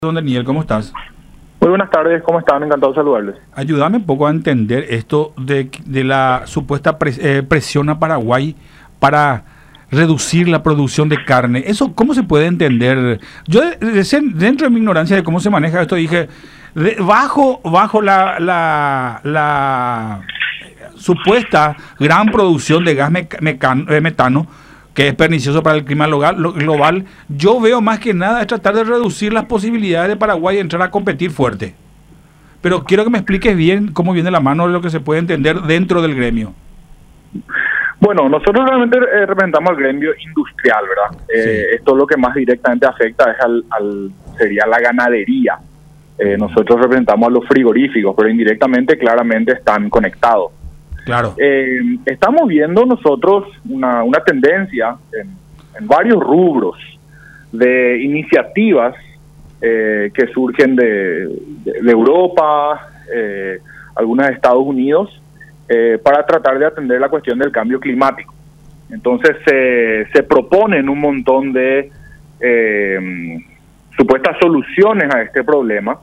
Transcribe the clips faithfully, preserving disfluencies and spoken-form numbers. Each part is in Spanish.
Don Daniel, ¿cómo estás? Muy buenas tardes, ¿cómo están? Encantado de saludarles. Ayúdame un poco a entender esto de, de la supuesta pres, eh, presión a Paraguay para reducir la producción de carne. ¿Eso cómo se puede entender? Yo, dentro de mi ignorancia de cómo se maneja esto, dije, de, bajo, bajo la, la, la supuesta gran producción de gas meca, mecan, eh, metano, que es pernicioso para el clima local, lo, global, yo veo más que nada es tratar de reducir las posibilidades de Paraguay de entrar a competir fuerte. Pero quiero que me expliques bien cómo viene la mano de lo que se puede entender dentro del gremio. Bueno, nosotros realmente eh, representamos al gremio industrial, ¿verdad? Sí. Eh, esto lo que más directamente afecta es al, al sería la ganadería. Eh, nosotros representamos a los frigoríficos, pero indirectamente claramente están conectados. Claro. Eh, estamos viendo nosotros una, una tendencia en, en varios rubros de iniciativas eh, que surgen de, de, de Europa, eh, algunas de Estados Unidos, eh, para tratar de atender la cuestión del cambio climático. Entonces se, se proponen un montón de eh, supuestas soluciones a este problema,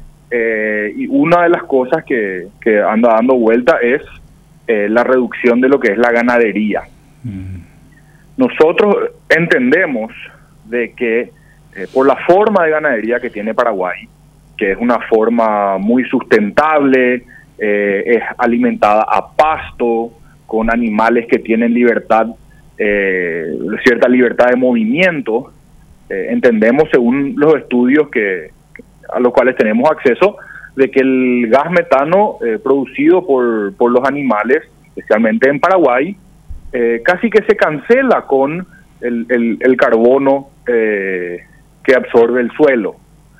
eh, y una de las cosas que, que anda dando vuelta es Eh, la reducción de lo que es la ganadería. Mm. Nosotros entendemos de que eh, por la forma de ganadería que tiene Paraguay, que es una forma muy sustentable, eh, es alimentada a pasto, con animales que tienen libertad, eh, cierta libertad de movimiento, eh, entendemos según los estudios que, a los cuales tenemos acceso, de que el gas metano eh, producido por, por los animales, especialmente en Paraguay, eh, casi que se cancela con el, el, el carbono eh, que absorbe el suelo,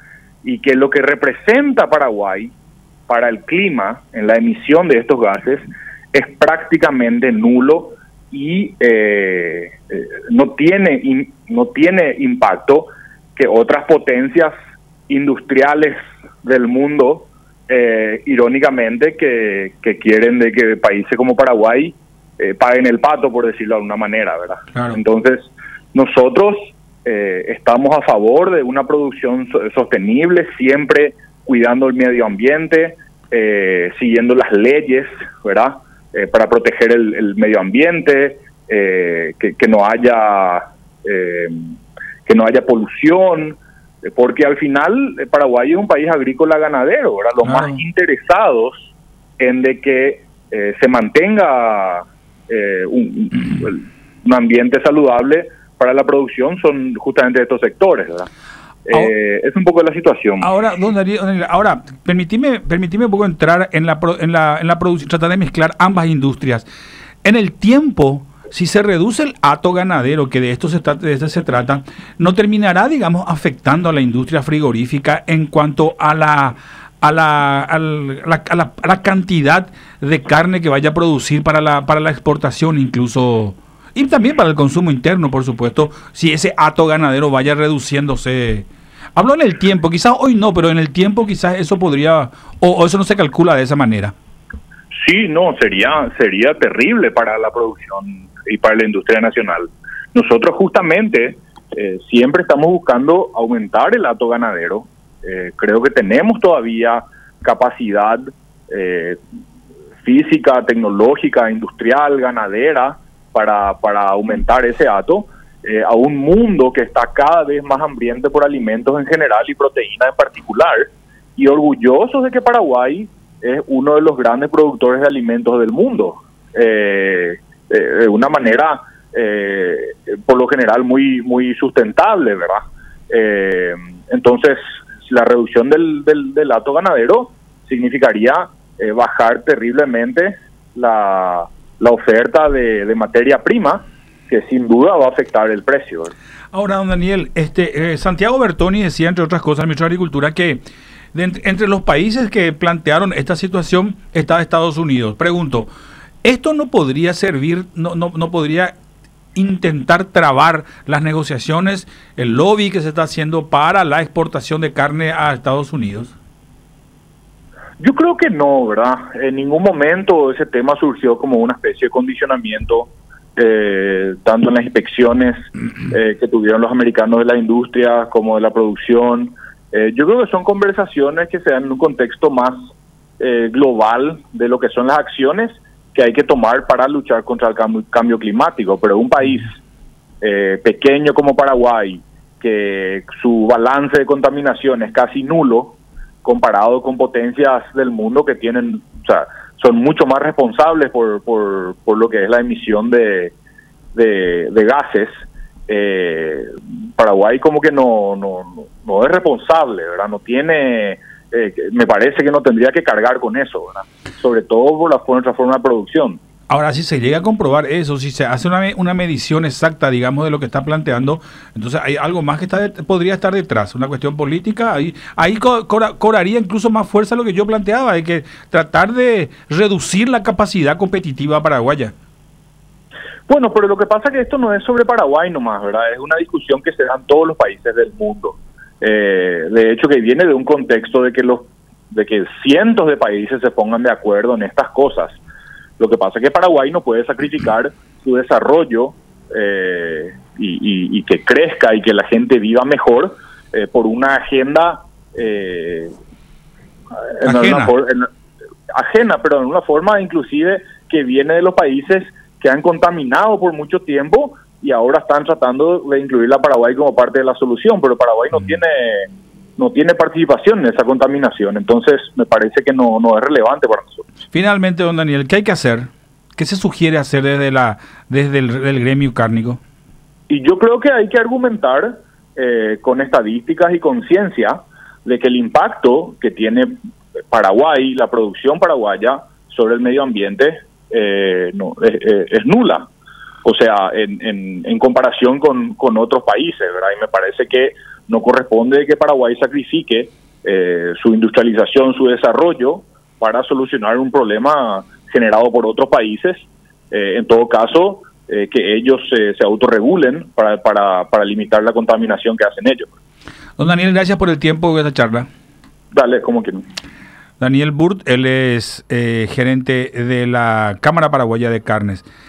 y que lo que representa Paraguay para el clima en la emisión de estos gases es prácticamente nulo y eh, eh, no tiene in, no tiene impacto que otras potencias industriales del mundo, eh, irónicamente, que, que quieren de que países como Paraguay eh, paguen el pato, por decirlo de alguna manera, ¿verdad? Claro. Entonces, nosotros eh, estamos a favor de una producción so sostenible, siempre cuidando el medio ambiente, eh, siguiendo las leyes, ¿verdad? Eh, para proteger el, el medio ambiente, eh, que, que no haya eh, que no haya polución, porque al final Paraguay es un país agrícola ganadero, ¿verdad? Los claro. más interesados en de que eh, se mantenga eh, un, un ambiente saludable para la producción son justamente estos sectores, ¿verdad? Eh, es un poco la situación. Ahora, don Daniel, don Daniel, ahora, permitime, permitime un poco entrar en la, en la, en la producción, tratar de mezclar ambas industrias. En el tiempo, si se reduce el hato ganadero, que de esto se trata, de esto se trata, no terminará, digamos, afectando a la industria frigorífica en cuanto a la a la, a la, a la, a la cantidad de carne que vaya a producir para la para la exportación incluso, y también para el consumo interno, por supuesto, si ese hato ganadero vaya reduciéndose. Hablo en el tiempo, quizás hoy no, pero en el tiempo quizás eso podría, o, o eso no se calcula de esa manera. Sí, no, sería sería terrible para la producción y para la industria nacional. Nosotros justamente eh, siempre estamos buscando aumentar el hato ganadero. Eh, creo que tenemos todavía capacidad eh, física, tecnológica, industrial, ganadera para, para aumentar ese hato, eh, a un mundo que está cada vez más hambriento por alimentos en general y proteína en particular, y orgullosos de que Paraguay es uno de los grandes productores de alimentos del mundo, eh, eh, de una manera eh, por lo general muy muy sustentable, ¿verdad? Eh, entonces, la reducción del, del, del hato ganadero significaría eh, bajar terriblemente la, la oferta de, de materia prima, que sin duda va a afectar el precio, ¿verdad? Ahora, don Daniel, este, eh, Santiago Bertoni decía, entre otras cosas, el ministro de Agricultura, que de entre, entre los países que plantearon esta situación está Estados Unidos. Pregunto, ¿esto no podría servir, no, no, no podría intentar trabar las negociaciones, el lobby que se está haciendo para la exportación de carne a Estados Unidos? Yo creo que no, ¿verdad? En ningún momento ese tema surgió como una especie de condicionamiento, eh, tanto en las inspecciones eh, que tuvieron los americanos de la industria como de la producción. Eh, yo creo que son conversaciones que se dan en un contexto más eh, global de lo que son las acciones que hay que tomar para luchar contra el cambio, cambio climático. Pero un país eh, pequeño como Paraguay, que su balance de contaminación es casi nulo comparado con potencias del mundo que tienen, o sea, son mucho más responsables por, por, por lo que es la emisión de, de, de gases. Eh, Paraguay como que no, no, no, no es responsable, ¿verdad? No tiene, eh, me parece que no tendría que cargar con eso, ¿verdad? Sobre todo por la nuestra forma de producción. Ahora, si se llega a comprobar eso, si se hace una, una medición exacta, digamos, de lo que está planteando, entonces hay algo más que está de, podría estar detrás, una cuestión política, ahí, ahí co cobra, cobraría incluso más fuerza lo que yo planteaba, hay que tratar de reducir la capacidad competitiva paraguaya. Bueno, pero lo que pasa es que esto no es sobre Paraguay nomás, ¿verdad? Es una discusión que se da en todos los países del mundo. Eh, de hecho, que viene de un contexto de que los de que cientos de países se pongan de acuerdo en estas cosas. Lo que pasa es que Paraguay no puede sacrificar su desarrollo eh, y, y, y que crezca y que la gente viva mejor eh, por una agenda eh, en ajena. Una, en, ajena, pero en una forma inclusive que viene de los países que han contaminado por mucho tiempo y ahora están tratando de incluir a Paraguay como parte de la solución, pero Paraguay no mm. tiene no tiene participación en esa contaminación, entonces me parece que no, no es relevante para nosotros. Finalmente, don Daniel, ¿qué hay que hacer? ¿Qué se sugiere hacer desde la desde el, el gremio cárnico? Y yo creo que hay que argumentar eh, con estadísticas y con ciencia de que el impacto que tiene Paraguay, la producción paraguaya sobre el medio ambiente eh, no, es, es nula. O sea, en, en, en comparación con, con otros países, ¿verdad? Y me parece que no corresponde que Paraguay sacrifique eh, su industrialización, su desarrollo, para solucionar un problema generado por otros países. Eh, en todo caso, eh, que ellos eh, se autorregulen para, para, para limitar la contaminación que hacen ellos. Don Daniel, gracias por el tiempo de esta charla. Dale, como quieran. Daniel Burt, él es eh, gerente de la Cámara Paraguaya de Carnes.